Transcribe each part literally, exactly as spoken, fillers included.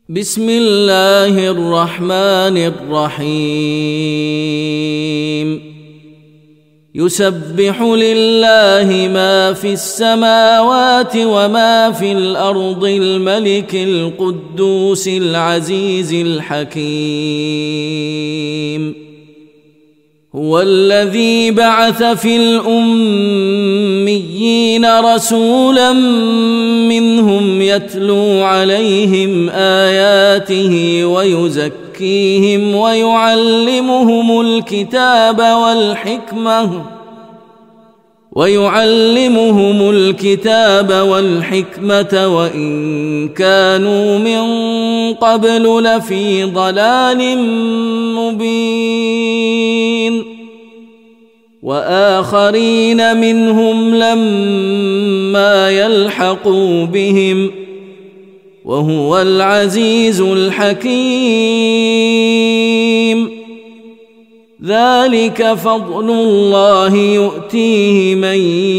بسم الله الرحمن الرحيم يسبح لله ما في السماوات وما في الأرض الملك القدوس العزيز الحكيم هو الذي بعث في الأميين رسولا منهم يتلو عليهم آياته ويزكيهم ويعلمهم الكتاب والحكمة ويعلمهم الكتاب والحكمة وإن كانوا من قبل لفي ضلال مبين وآخرين منهم لما يلحقوا بهم وهو العزيز الحكيم ذلك فضل الله يؤتيه من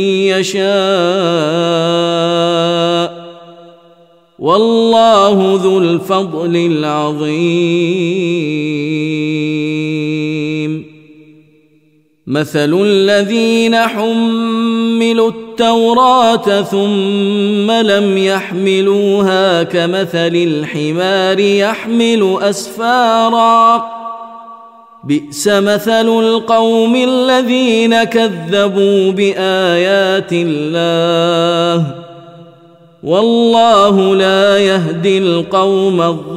يشاء والله ذو الفضل العظيم مثل الذين حملوا التوراة ثم لم يحملوها كمثل الحمار يحمل أسفارا بئس مثل القوم الذين كذبوا بآيات الله والله لا يهدي القوم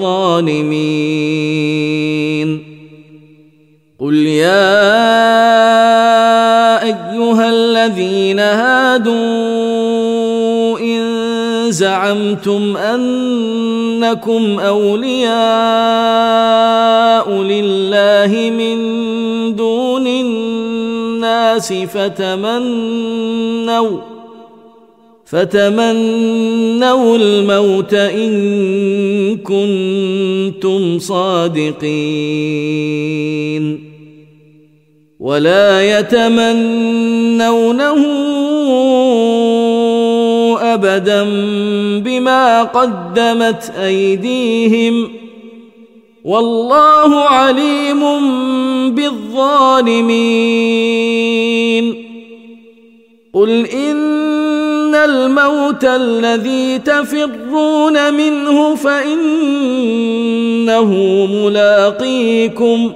الظالمين قل يا أيها الذين هادوا إن زعمتم أنكم أولياء لله من دون الناس فتمنوا فتمنوا الموت إن كنتم صادقين ولا يتمنونه أبدا بما قدمت أيديهم والله عليم بالظالمين قل إن الموت الذي تفرون منه فإنه ملاقيكم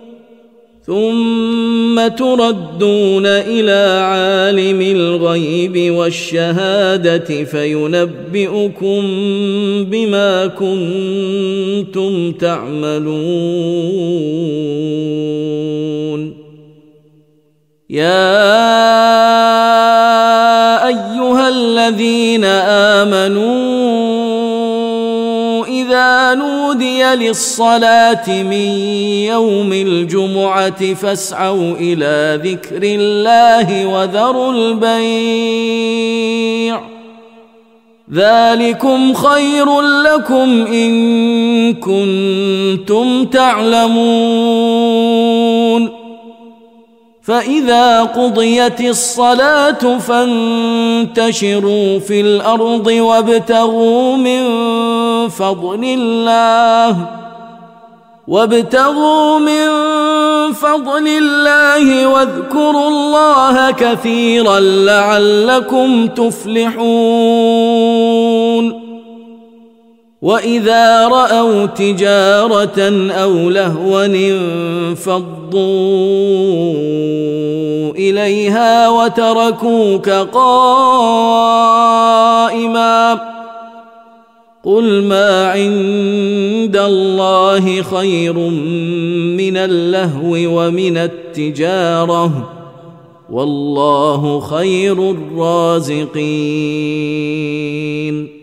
ثم تردون إلى عالم الغيب والشهادة فينبئكم بما كنتم تعملون يا أيها الذين آمنوا إذا نودي للصلاة من يوم الجمعة فاسعوا إلى ذكر الله وذروا البيع ذلكم خير لكم إن كنتم تعلمون فإذا قضيت الصلاة فانتشروا في الأرض وابتغوا من فضل الله وابتغوا من فضل الله واذكروا الله كثيرا لعلكم تفلحون وإذا رأوا تجارة أو لهوا انفضوا إليها وتركوك قائما قل ما عند الله خير من اللهو ومن التجارة والله خير الرازقين